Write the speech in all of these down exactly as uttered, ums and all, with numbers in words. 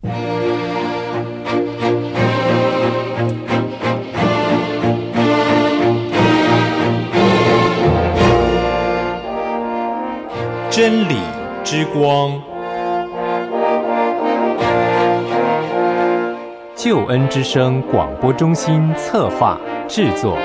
真理之光，救恩之声广播中心策划制作。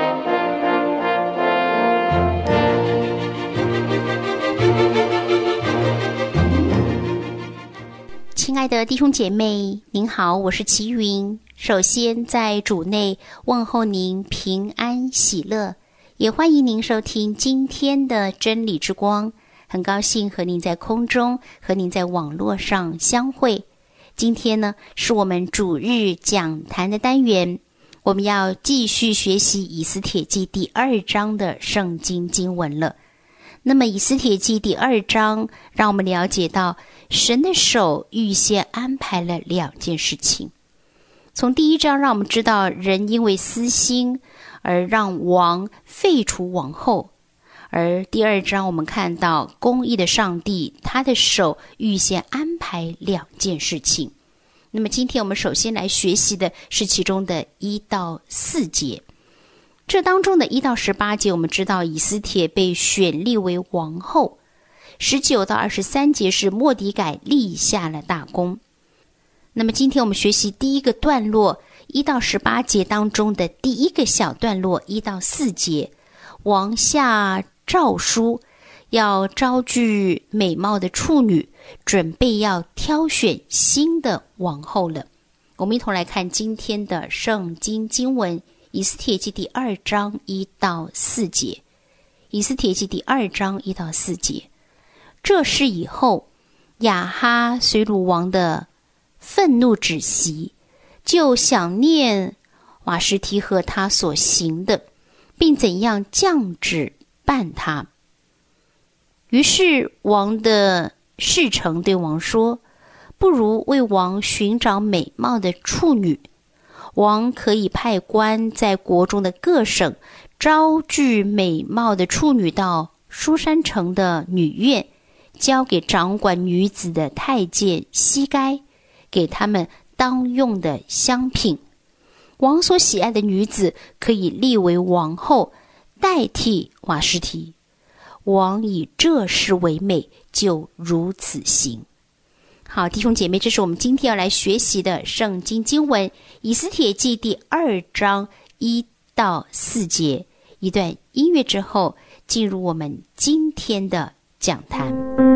亲爱的弟兄姐妹，您好，我是齐云。首先在主内问候您平安喜乐，也欢迎您收听今天的真理之光。很高兴和您在空中，和您在网络上相会。今天呢，是我们主日讲坛的单元，我们要继续学习以斯帖记第二章的圣经经文了。那么以斯帖记第二章让我们了解到神的手预先安排了两件事情。从第一章让我们知道人因为私心而让王废除王后，而第二章我们看到公义的上帝，他的手预先安排两件事情。那么今天我们首先来学习的是其中的一到四节。这当中的一到十八节，我们知道以斯帖被选立为王后。十九到二十三节是末底改立下了大功。那么今天我们学习第一个段落，一到十八节当中的第一个小段落，一到四节，王下诏书，要招聚美貌的处女，准备要挑选新的王后了。我们一同来看今天的圣经经文，以斯帖记第二章一到四节。以斯帖记第二章一到四节。这事以后，亚哈随鲁王的愤怒止息，就想念瓦实提和他所行的，并怎样降旨办他。于是王的侍臣对王说，不如为王寻找美貌的处女，王可以派官在国中的各省招聚美貌的处女到书珊城的女院，交给掌管女子的太监西该，给他们当用的香品。王所喜爱的女子可以立为王后，代替瓦实提。王以这事为美，就如此行。好，弟兄姐妹，这是我们今天要来学习的圣经经文，以斯帖记第二章一到四节。一段音乐之后，进入我们今天的讲坛。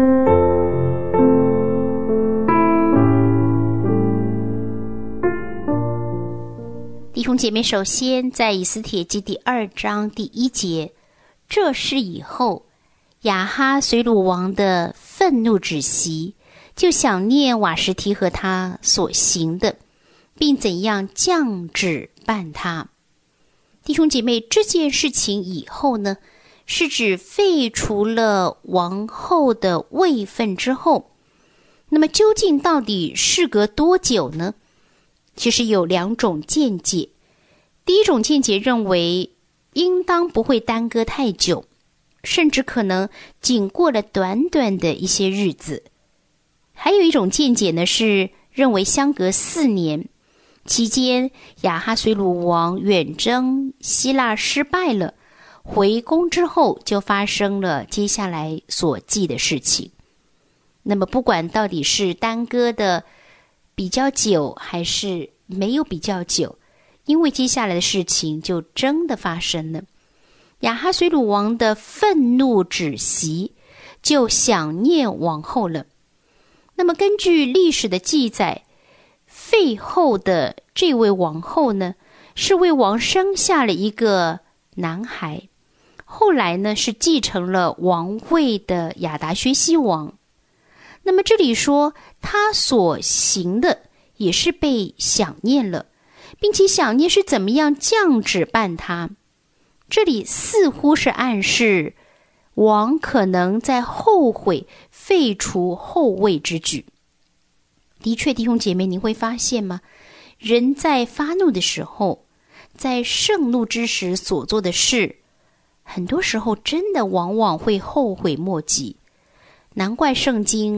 弟兄姐妹，首先在以斯帖记第二章第一节，这事以后，亚哈随鲁王的愤怒止息，就想念瓦实提和他所行的，并怎样降旨办他。弟兄姐妹，这件事情以后呢，是指废除了王后的位分之后。那么究竟到底事隔多久呢？其实有两种见解。第一种见解认为，应当不会耽搁太久，甚至可能仅过了短短的一些日子。还有一种见解呢，是认为相隔四年，期间亚哈随鲁王远征希腊失败了，回宫之后就发生了接下来所记的事情。那么不管到底是耽搁的比较久还是没有比较久，因为接下来的事情就真的发生了。亚哈随鲁王的愤怒止息，就想念王后了。那么根据历史的记载，废后的这位王后呢，是为王生下了一个男孩，后来呢是继承了王位的亚达薛西王。那么这里说他所行的也是被想念了，并且想念是怎么样降旨办他。这里似乎是暗示王可能在后悔废除后位之举。的确，弟兄姐妹，您会发现吗？人在发怒的时候，在盛怒之时所做的事，很多时候真的往往会后悔莫及。难怪圣经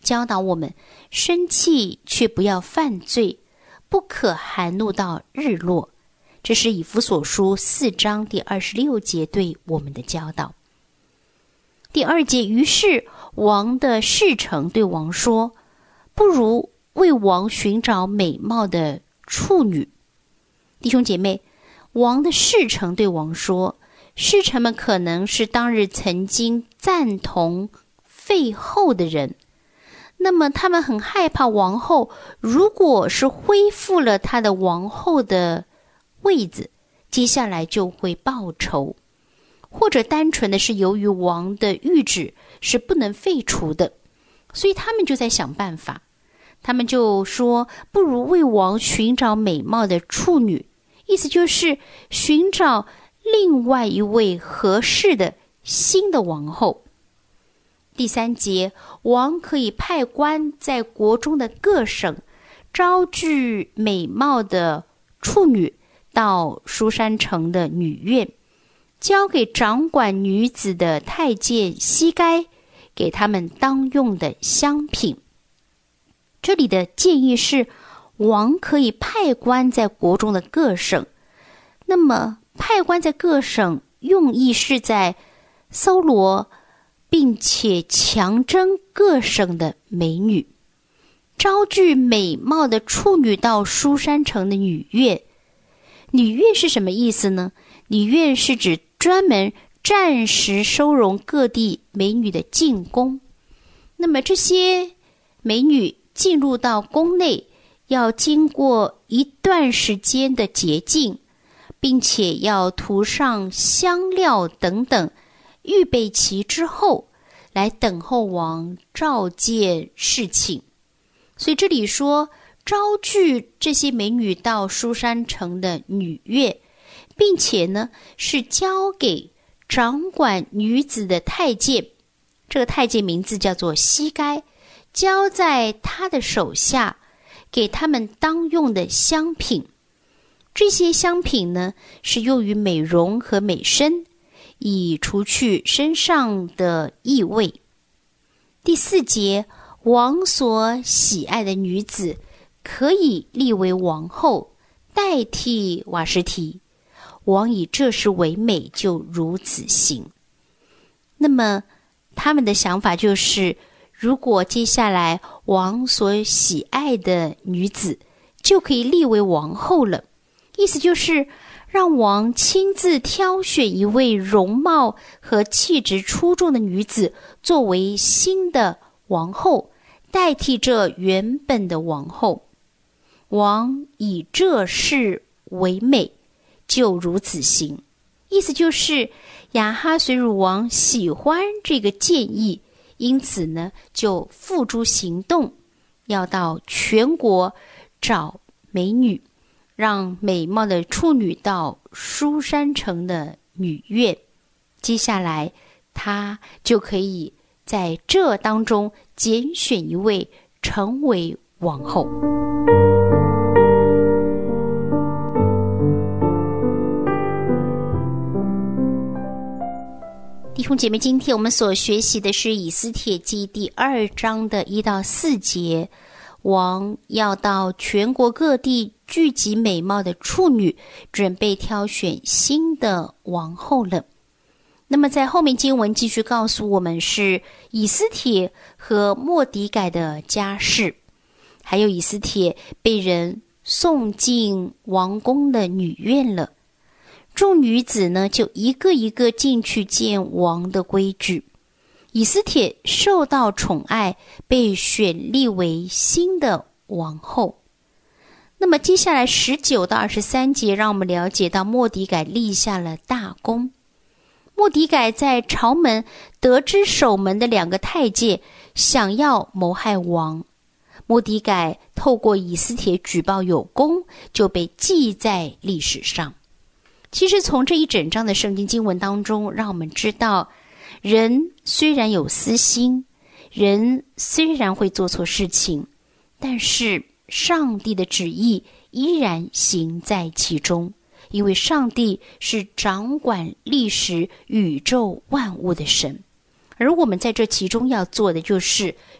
教导我们生气却不要犯罪，不可含怒到日落。这是以弗所书四章第二十六节对我们的教导。第二节，于是王的侍臣对王说，不如为王寻找美貌的处女。弟兄姐妹，王的侍臣对王说，侍臣们可能是当日曾经赞同废后的人，那么他们很害怕王后如果是恢复了他的王后的位子，接下来就会报仇，或者单纯的是由于王的谕旨是不能废除的，所以他们就在想办法。他们就说，不如为王寻找美貌的处女，意思就是寻找另外一位合适的新的王后。第三节，王可以派官在国中的各省招聚美貌的处女到书珊城的女院，交给掌管女子的太监西该，给他们当用的香品。这里的建议是，王可以派官在国中的各省。那么派官在各省用意是在搜罗并且强征各省的美女，招聚美貌的处女到书珊城的女院。女院是什么意思呢？女院是指专门暂时收容各地美女的进宫。那么这些美女进入到宫内，要经过一段时间的洁净，并且要涂上香料等等，预备齐之后，来等候王召见侍寝。所以这里说，招聚这些美女到书珊城的女院，并且呢是交给掌管女子的太监，这个太监名字叫做西该，交在他的手下，给他们当用的香品。这些香品呢是用于美容和美身，以除去身上的异味。第四节，王所喜爱的女子可以立为王后，代替瓦实提。王以这事为美，就如此行。那么他们的想法就是，如果接下来王所喜爱的女子就可以立为王后了，意思就是让王亲自挑选一位容貌和气质出众的女子作为新的王后，代替这原本的王后。王以这事为美，就如此行。意思就是亚哈随鲁王喜欢这个建议，因此呢就付诸行动，要到全国找美女，让美貌的处女到书珊城的女院。接下来他就可以在这当中拣选一位成为王后。弟兄姐妹，今天我们所学习的是以斯帖记第二章的一到四节。王要到全国各地聚集美貌的处女，准备挑选新的王后了。那么在后面经文继续告诉我们，是以斯帖和末底改的家事，还有以斯帖被人送进王宫的女院了。众女子呢就一个一个进去见王的规矩。以斯帖受到宠爱，被选立为新的王后。那么接下来十九到二十三节，让我们了解到末底改立下了大功。末底改在朝门得知守门的两个太监想要谋害王，末底改透过以斯帖举报有功，就被记在历史上。其实从这一整章的圣经经文当中，让我们知道，人虽然有私心，人虽然会做错事情，但是上帝的旨意依然行在其中，因为上帝是掌管历史宇宙万物的神。而我们在这其中要做的，就是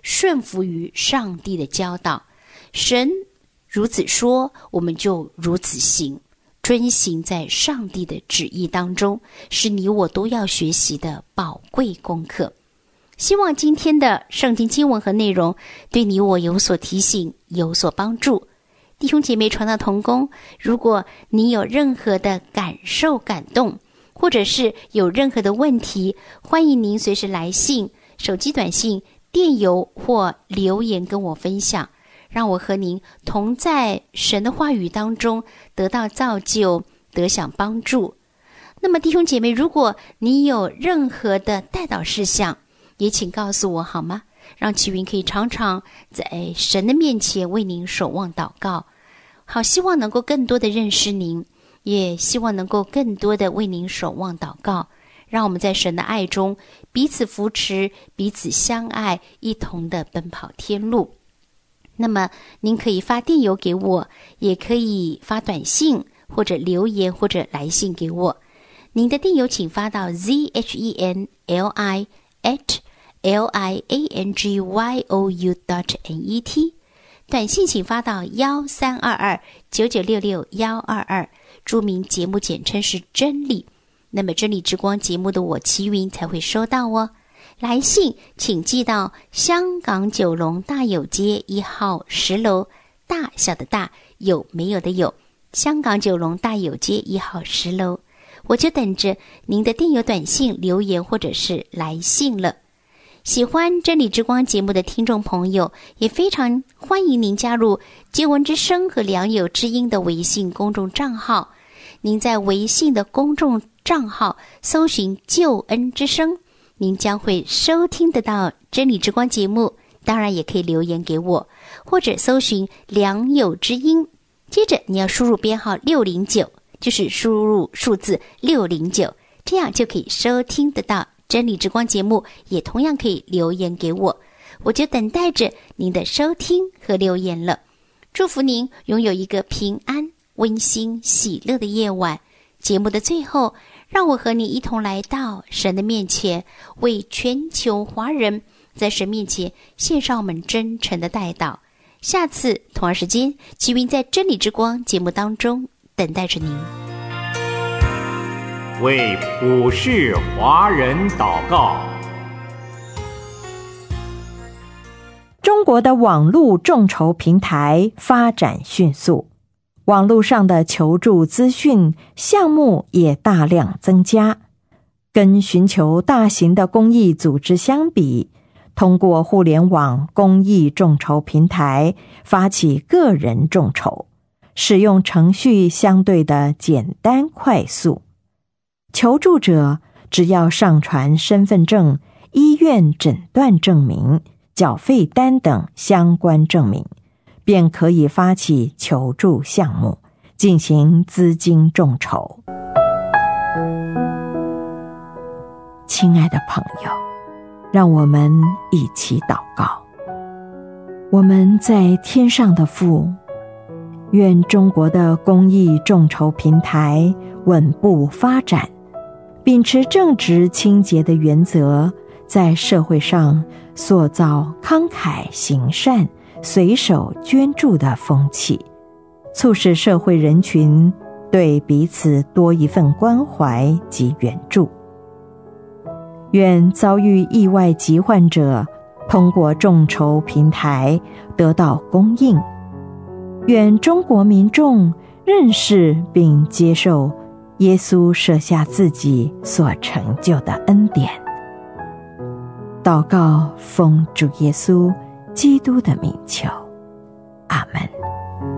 顺服于上帝的教导。神如此说，我们就如此行，遵行在上帝的旨意当中，是你我都要学习的宝贵功课。希望今天的圣经经文和内容对你我有所提醒，有所帮助。弟兄姐妹传道同工，如果你有任何的感受感动，或者是有任何的问题，欢迎您随时来信、手机短信、电邮或留言跟我分享，让我和您同在神的话语当中得到造就，得享帮助。那么弟兄姐妹，如果你有任何的代祷事项，也请告诉我好吗？让齐云可以常常在神的面前为您守望祷告。好，希望能够更多的认识您，也希望能够更多的为您守望祷告，让我们在神的爱中彼此扶持，彼此相爱，一同的奔跑天路。那么您可以发电邮给我，也可以发短信或者留言或者来信给我。您的电邮请发到 z h e n l i at l i a n g y o u dot n e t， 短信请发到一三二二九九六六一二二，注明节目简称是真理，那么真理之光节目的我齐云才会收到哦。来信请寄到香港九龙大有街一号十楼，大小的大，有没有的有，香港九龙大有街一号十楼，我就等着您的电邮短信留言或者是来信了。喜欢真理之光节目的听众朋友，也非常欢迎您加入接闻之声和良友之音的微信公众账号。您在微信的公众账号搜寻救恩之声，您将会收听得到真理之光节目，当然也可以留言给我，或者搜寻良友之音，接着你要输入编号六零九，就是输入数字六零九，这样就可以收听得到真理之光节目，也同样可以留言给我，我就等待着您的收听和留言了。祝福您拥有一个平安、温馨、喜乐的夜晚。节目的最后，让我和你一同来到神的面前，为全球华人在神面前献上我们真诚的代祷。下次同样时间，齐云在真理之光节目当中等待着您。 为普世华人祷告。 中国的网络众筹平台发展迅速，网络上的求助资讯项目也大量增加。跟寻求大型的公益组织相比，通过互联网公益众筹平台发起个人众筹，使用程序相对的简单快速。求助者只要上传身份证、医院诊断证明、缴费单等相关证明，便可以发起求助项目，进行资金众筹。亲爱的朋友，让我们一起祷告。我们在天上的父，愿中国的公益众筹平台稳步发展，秉持正直清洁的原则，在社会上塑造慷慨行善、随手捐助的风气，促使社会人群对彼此多一份关怀及援助。愿遭遇意外疾患者通过众筹平台得到供应。愿中国民众认识并接受耶稣舍下自己所成就的恩典。祷告奉主耶稣基督的名求，阿们。